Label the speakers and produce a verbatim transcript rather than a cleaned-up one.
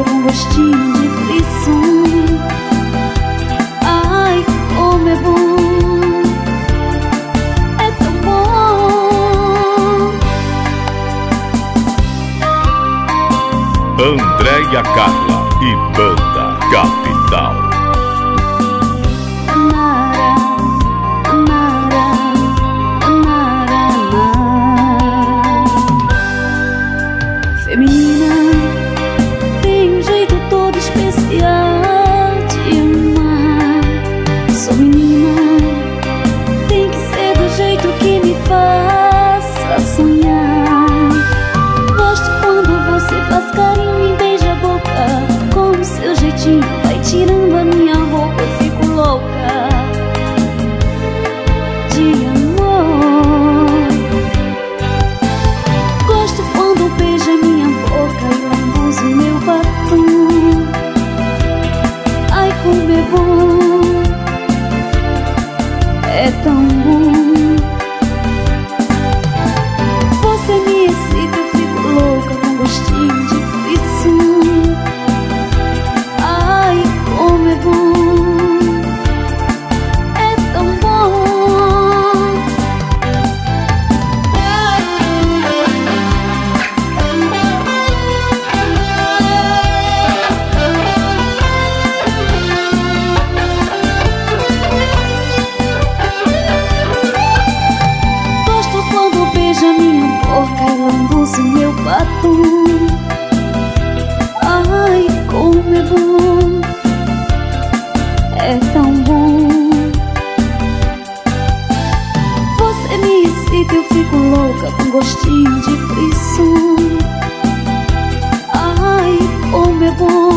Speaker 1: boca com gostinho de frisson. Ai, como é bom, é tão bom.
Speaker 2: Andréia Carla e Banda Capital.
Speaker 1: Feminina, tem um jeito todo especial de amar. Sou menina, tem que ser do jeito que me faça sonhar. Gosto quando você faz carinho e beija a boca. Com o seu jeitinho vai tirando a minha roupa. Eu fico louca de amor. Gosto quando beija minha boca e lambuza o meu batom. Ai, como é bom, é tão bom. Você me excita, eu fico louca com gostinho de frisson. Ai, como é bom, é tão bom. Beija minha boca e lambuza o meu batom. Ai, como é bom, é tão bom. Você me excita, eu fico louca com gostinho de frisson. Ai, como é bom.